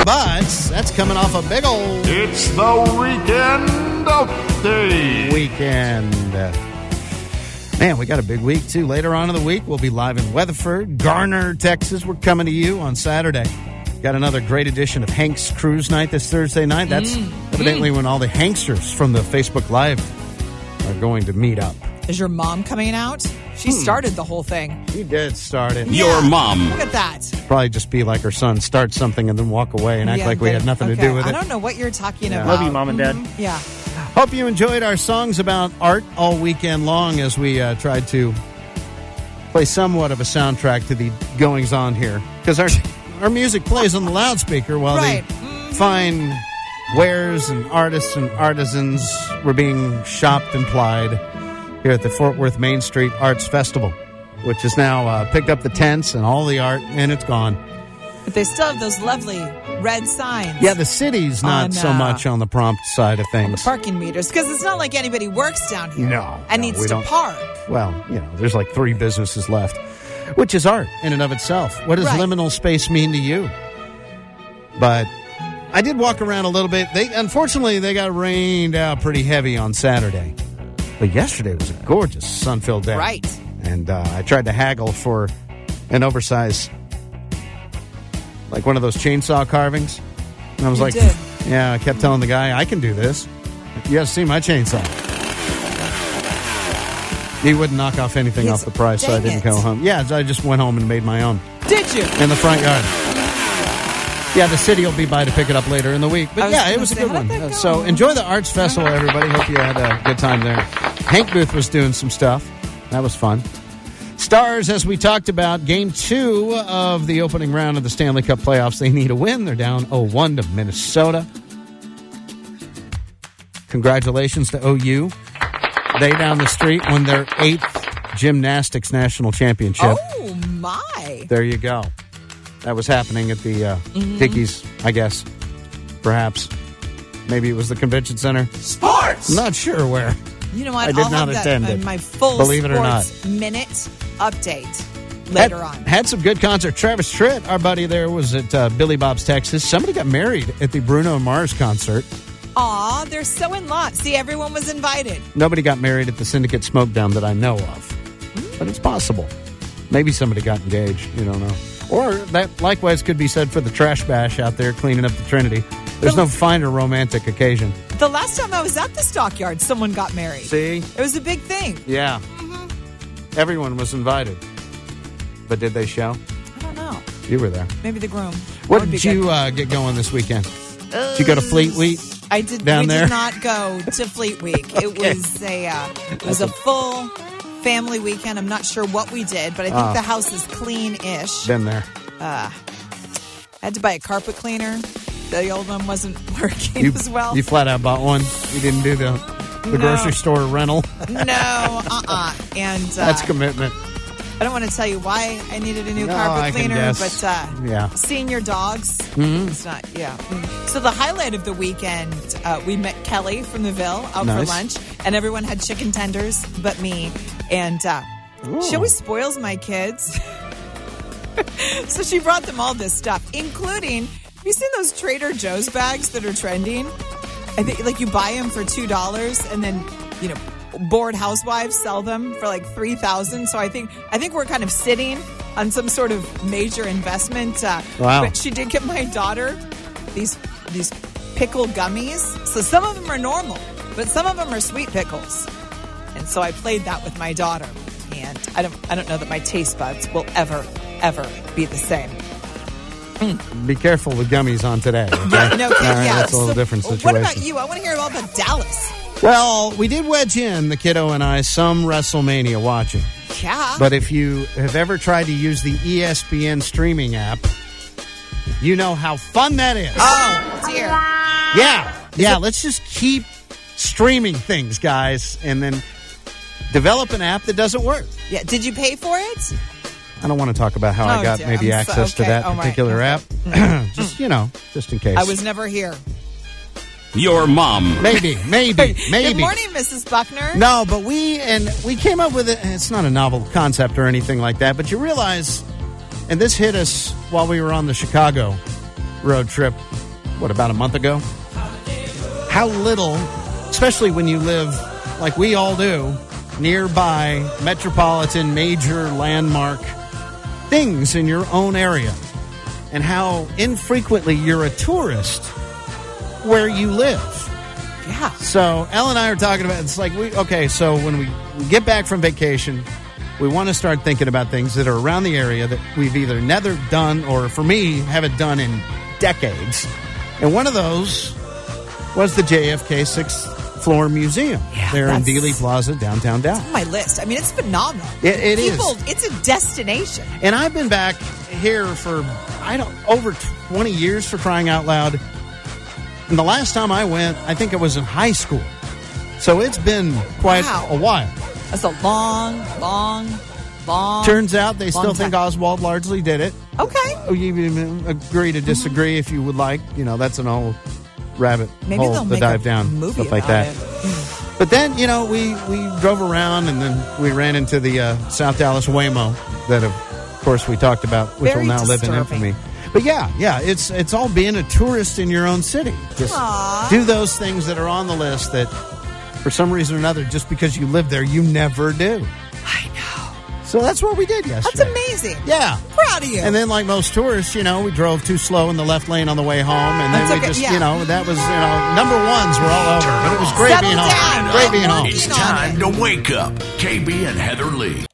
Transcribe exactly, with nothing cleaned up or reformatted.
But that's coming off a big old... It's the Weekend Update. Weekend. Man, we got a big week, too. Later on in the week, we'll be live in Weatherford, Garner, Texas. We're coming to you on Saturday. Got another great edition of Hank's Cruise Night this Thursday night. That's mm. evidently mm. when all the Hanksters from the Facebook Live are going to meet up. Is your mom coming out? She hmm. started the whole thing. She did start it. Yeah, your mom. Look at that. Probably just be like her son, start something and then walk away and act yeah, like we had nothing okay. to do with it. I don't know what you're talking yeah. about. Love you, Mom and Dad. Mm-hmm. Yeah. Hope you enjoyed our songs about art all weekend long as we uh, tried to play somewhat of a soundtrack to the goings-on here. Because our, our music plays on the loudspeaker while right. the mm-hmm. fine wares and artists and artisans were being shopped and plied here at the Fort Worth Main Street Arts Festival, which has now uh, picked up the tents and all the art, and it's gone. But they still have those lovely red signs. Yeah, the city's not on, so uh, much on the prompt side of things. The parking meters, because it's not like anybody works down here. No. And no, needs we to don't. park. Well, you know, there's like three businesses left, which is art in and of itself. What does right. liminal space mean to you? But I did walk around a little bit. They unfortunately, they got rained out pretty heavy on Saturday. But yesterday was a gorgeous sun-filled day. Right. And uh, I tried to haggle for an oversized, like one of those chainsaw carvings. And I was you like, did. yeah, I kept telling the guy, I can do this. You got to see my chainsaw. He wouldn't knock off anything Yes, off the price, so I didn't it. go home. Yeah, I just went home and made my own. Did you? In the front yard. Yeah, the city will be by to pick it up later in the week. But was yeah, it gonna was a say, good how one. did that Uh, go? So enjoy the Arts Festival, everybody. Hope you had a good time there. Hank Booth was doing some stuff. That was fun. Stars, as we talked about, game two of the opening round of the Stanley Cup playoffs. They need a win. They're down oh one to Minnesota. Congratulations to O U. They down the street won their eighth gymnastics national championship. Oh, my. There you go. That was happening at the uh, Mm-hmm. Dickies, I guess. Perhaps. Maybe it was the convention center. Sports! I'm not sure where. You know what? I did I'll not have attend that it. in my full Believe it or not. sports minute update later had, on. Had some good concerts. Travis Tritt, our buddy there, was at uh, Billy Bob's Texas. Somebody got married at the Bruno Mars concert. Aw, they're so in love. See, everyone was invited. Nobody got married at the Syndicate Smokedown that I know of. But it's possible. Maybe somebody got engaged. You don't know. Or that likewise could be said for the Trash Bash out there cleaning up the Trinity. There's The- no finer romantic occasion. The last time I was at the stockyard, someone got married. See? It was a big thing. Yeah. Mm-hmm. Everyone was invited. But did they show? I don't know. You were there. Maybe the groom. What That would be did you good. uh, get going this weekend? Did you go to Fleet Week? I did. down we there? did not go to Fleet Week. It Okay. was a. Uh, it was a full family weekend. I'm not sure what we did, but I think Ah. the house is clean-ish. Been there. I had to buy a carpet cleaner. The old one wasn't working You, as well. you flat out bought one. You didn't do the the No. grocery store rental. no, uh-uh. And uh, That's commitment. I don't want to tell you why I needed a new No, carpet I can cleaner, guess. but uh, Yeah. senior dogs, Mhm. it's not, yeah. Mm. So the highlight of the weekend, uh, we met Kelly from the Ville out Nice. for lunch, and everyone had chicken tenders but me. And uh, she Ooh. always spoils my kids. So she brought them all this stuff, including, have you seen those Trader Joe's bags that are trending? I think, like, you buy them for two dollars and then, you know, bored housewives sell them for like three thousand dollars. So I think I think we're kind of sitting on some sort of major investment. Uh, Wow. But she did get my daughter these these pickle gummies. So some of them are normal, but some of them are sweet pickles. And so I played that with my daughter. And I don't I don't know that my taste buds will ever, ever be the same. Be careful with gummies on today. Okay? Yeah, no, All right, yeah. that's a little So different situation. What about you? I want to hear all about Dallas. Well, we did wedge in, the kiddo and I, some WrestleMania watching. Yeah. But if you have ever tried to use the E S P N streaming app, you know how fun that is. Oh, dear. Yeah. Yeah, let's just keep streaming things, guys, and then develop an app that doesn't work. Yeah. Did you pay for it? I don't want to talk about how I Oh, got dear. maybe I'm so- access to okay. that Oh, right. particular Okay. app. Just, you know, just in case. I was never here. Your mom. Maybe, maybe, maybe. Good morning, Missus Buckner. No, but we and we came up with it. It's not a novel concept or anything like that, but you realize, and this hit us while we were on the Chicago road trip, what, about a month ago? How little, especially when you live like we all do, nearby metropolitan major landmark things in your own area, and how infrequently you're a tourist where you live. Yeah. So Elle and I are talking about, it's like, we okay, so when we get back from vacation, we want to start thinking about things that are around the area that we've either never done or, for me, haven't done in decades. And one of those was the J F K sixth Floor Museum Yeah, there in that's- Dealey Plaza, downtown Dallas. On my list. I mean, it's phenomenal. It- it is. People, It's a destination. And I've been back here for, I don't, over twenty years, for crying out loud. And the last time I went, I think it was in high school. So it's been quite Wow. a while. That's a long, long, long. Turns out they still long think time. Oswald largely did it. Okay. Oh, you can agree to disagree if you would like. You know, that's an old rabbit Maybe hole they'll to make dive a down, movie stuff like about that. it. But then, you know, we, we drove around, and then we ran into the uh, South Dallas Waymo that, of course, we talked about, which Very will now live in disturbing. infamy. But yeah, yeah, it's it's all being a tourist in your own city. Just Aw. do those things that are on the list that, for some reason or another, just because you live there, you never do. I know. So that's what we did That's yesterday. amazing. Yeah. Proud of you. And then, like most tourists, you know, we drove too slow in the left lane on the way home, and then That's we okay, just, yeah. you know, that was, you know, number ones were all over. But it was great Settle being down. home. Great being home. It's time to wake up. K B and Heather Lee.